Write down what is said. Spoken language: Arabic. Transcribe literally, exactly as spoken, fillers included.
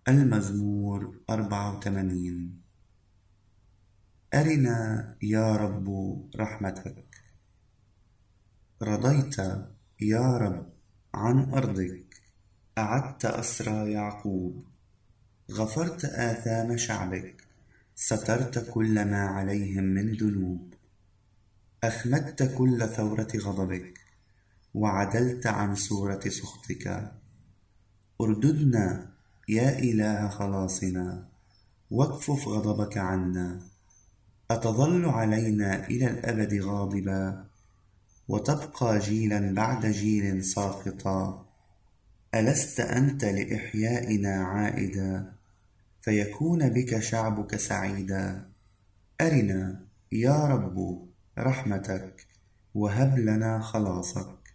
المزمور أربعة وثمانين. أرنا يا رب رحمتك. رضيت يا رب عن أرضك، أعدت أسرى يعقوب، غفرت آثام شعبك، سترت كل ما عليهم من ذنوب، أخمدت كل ثورة غضبك، وعدلت عن صورة سخطك. ارددنا يا إله خلاصنا، واكفف غضبك عنا. أتظل علينا إلى الأبد غاضبا، وتبقى جيلا بعد جيل ساخطا؟ ألست أنت لإحيائنا عائدا، فيكون بك شعبك سعيدا؟ أرنا يا رب رحمتك، وهب لنا خلاصك.